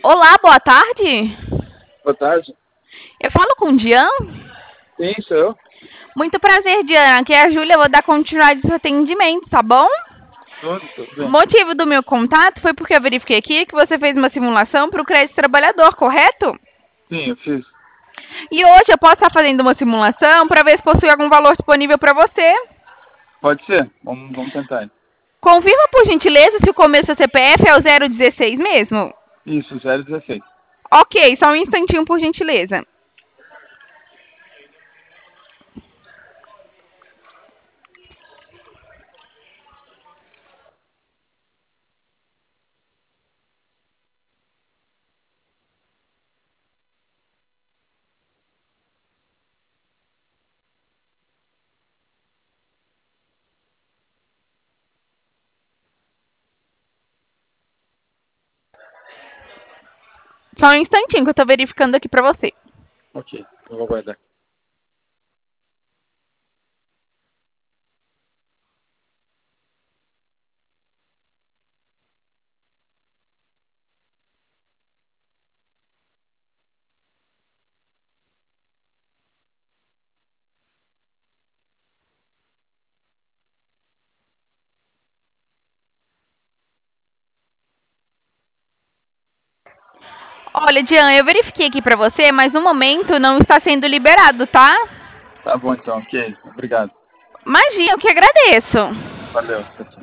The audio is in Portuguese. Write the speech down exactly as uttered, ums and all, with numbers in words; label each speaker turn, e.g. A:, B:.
A: Olá, boa tarde.
B: Boa tarde.
A: Eu falo com o Dian.
B: Sim, sou eu.
A: Muito prazer, Dian. Aqui é a Júlia, eu vou dar continuidade ao seu atendimento, tá bom?
B: Tudo, tudo
A: O
B: bem.
A: motivo do meu contato foi porque eu verifiquei aqui que você fez uma simulação para o crédito trabalhador, correto?
B: Sim, eu fiz.
A: E hoje eu posso estar fazendo uma simulação para ver se possui algum valor disponível para você.
B: Pode ser. Vamos, vamos tentar.
A: Confirma, por gentileza, se o começo do C P F é o zero dezesseis mesmo.
B: Isso, zero dezesseis.
A: Ok, só um instantinho, por gentileza. Só um instantinho que eu estou verificando aqui para você.
B: Ok, eu vou aguardar.
A: Olha, Dian, eu verifiquei aqui para você, mas no momento não está sendo liberado, tá?
B: Tá bom então, ok. Obrigado.
A: Imagina, eu que agradeço.
B: Valeu. Tchau, tchau.